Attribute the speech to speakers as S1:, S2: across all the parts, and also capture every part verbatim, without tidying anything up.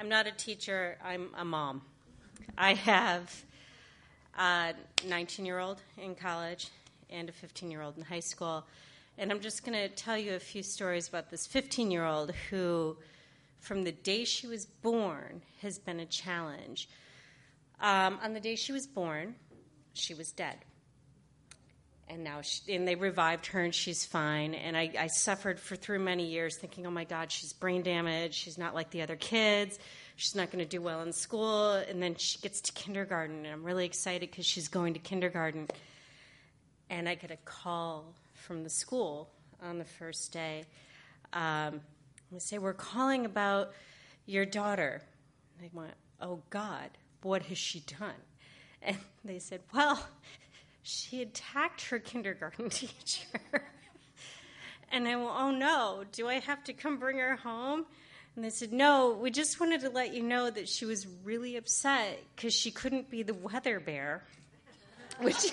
S1: I'm not a teacher. I'm a mom. I have a nineteen-year-old in college and a fifteen-year-old in high school. And I'm just going to tell you a few stories about this fifteen-year-old who, from the day she was born, has been a challenge. Um, on the day she was born, she was dead. And now she, and they revived her, and she's fine. And I, I suffered for through many years thinking, oh, my God, she's brain damaged. She's not like the other kids. She's not going to do well in school. And then she gets to kindergarten, and I'm really excited because she's going to kindergarten. And I get a call from the school on the first day. Um, they say, we're calling about your daughter. And I went, oh, God, what has she done? And they said, well, she attacked her kindergarten teacher. And I went, oh, no, do I have to come bring her home? And they said, no, we just wanted to let you know that she was really upset because she couldn't be the weather bear, which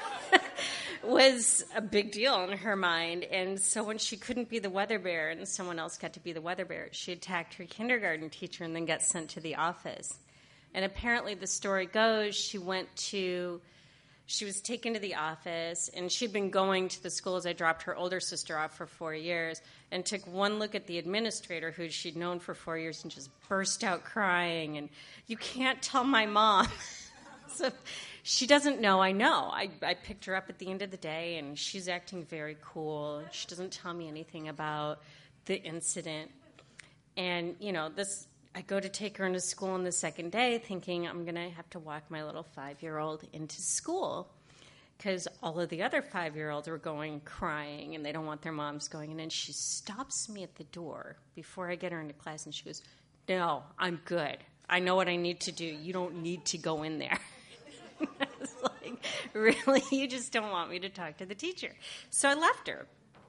S1: was a big deal in her mind. And so when she couldn't be the weather bear and someone else got to be the weather bear, she attacked her kindergarten teacher and then got sent to the office. And apparently the story goes she went to... She was taken to the office, and she'd been going to the schools. I dropped her older sister off for four years and took one look at the administrator, who she'd known for four years, and just burst out crying. And you can't tell my mom. So she doesn't know I know. I, I picked her up at the end of the day, and she's acting very cool. She doesn't tell me anything about the incident. And, you know, this... I go to take her into school on the second day thinking I'm going to have to walk my little five-year-old into school because all of the other five-year-olds are going crying and they don't want their moms going. And then she stops me at the door before I get her into class, and she goes, no, I'm good. I know what I need to do. You don't need to go in there. I was like, really? You just don't want me to talk to the teacher. So I left her.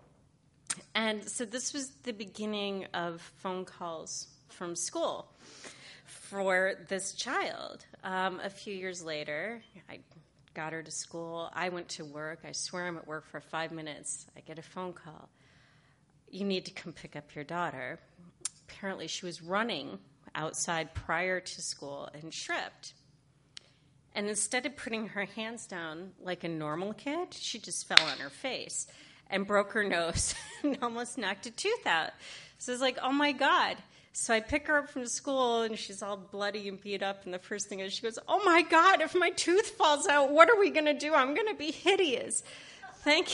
S1: And so this was the beginning of phone calls from school for this child. Um, a few years later, I got her to school. I went to work. I swear I'm at work for five minutes. I get a phone call. You need to come pick up your daughter. Apparently, she was running outside prior to school and tripped. And instead of putting her hands down like a normal kid, she just fell on her face and broke her nose and almost knocked a tooth out. So I was like, oh, my God. So I pick her up from school, and she's all bloody and beat up, and the first thing is she goes, oh, my God, if my tooth falls out, what are we going to do? I'm going to be hideous. Thank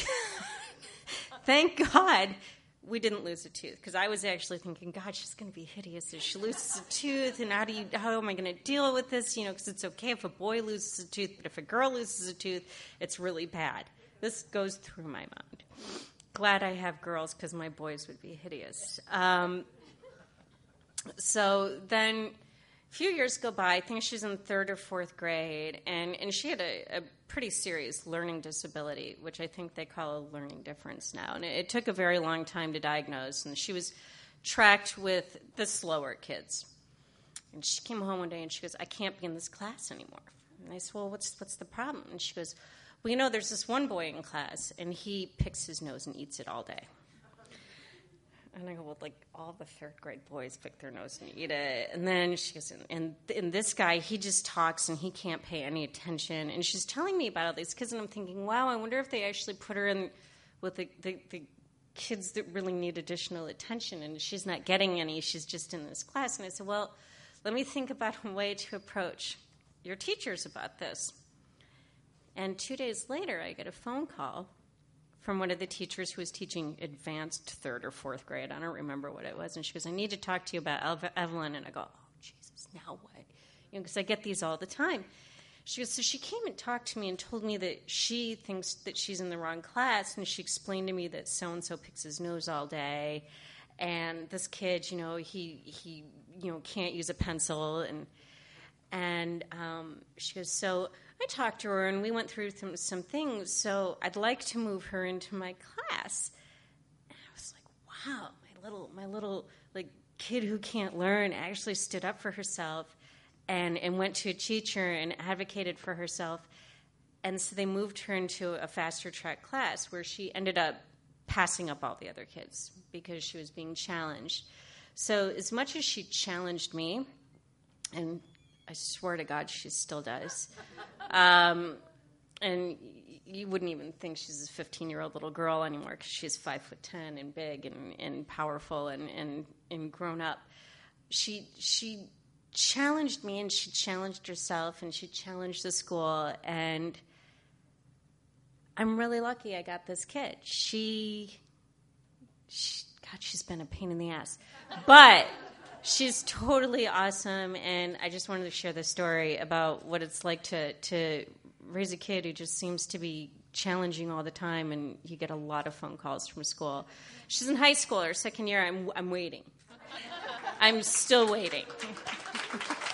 S1: Thank God we didn't lose a tooth, because I was actually thinking, God, she's going to be hideous if she loses a tooth, and how do you, how am I going to deal with this? You know, because it's okay if a boy loses a tooth, but if a girl loses a tooth, it's really bad. This goes through my mind. Glad I have girls, because my boys would be hideous. Um So then a few years go by. I think she's in third or fourth grade, and, and she had a, a pretty serious learning disability, which I think they call a learning difference now. And it, it took a very long time to diagnose, and she was tracked with the slower kids. And she came home one day, and she goes, I can't be in this class anymore. And I said, well, what's, what's the problem? And she goes, well, you know, there's this one boy in class, and he picks his nose and eats it all day. And I go, well, like, all the third-grade boys pick their nose and eat it. And then she goes, and, and this guy, he just talks, and he can't pay any attention. And she's telling me about all these kids, and I'm thinking, wow, I wonder if they actually put her in with the, the, the kids that really need additional attention, and she's not getting any. She's just in this class. And I said, well, let me think about a way to approach your teachers about this. And two days later, I get a phone call from one of the teachers who was teaching advanced third or fourth grade. I don't remember what it was. And she goes, I need to talk to you about Ev- Evelyn. And I go, oh, Jesus, now what? You know, because I get these all the time. She goes, so she came and talked to me and told me that she thinks that she's in the wrong class. And she explained to me that so-and-so picks his nose all day. And this kid, you know, he, he you know, can't use a pencil. And, and um, she goes, so I talked to her, and we went through some, some things, so I'd like to move her into my class. And I was like, wow, my little, my little like kid who can't learn actually stood up for herself and, and went to a teacher and advocated for herself. And so they moved her into a faster track class where she ended up passing up all the other kids because she was being challenged. So as much as she challenged me, and I swear to God she still does. Um, and you wouldn't even think she's a fifteen-year-old little girl anymore because she's five foot ten and big and, and powerful and, and, and grown up. She she challenged me, and she challenged herself, and she challenged the school, and I'm really lucky I got this kid. She, she God, she's been a pain in the ass. But she's totally awesome, and I just wanted to share this story about what it's like to, to raise a kid who just seems to be challenging all the time, and you get a lot of phone calls from school. She's in high school, her second year. I'm I'm waiting. I'm still waiting.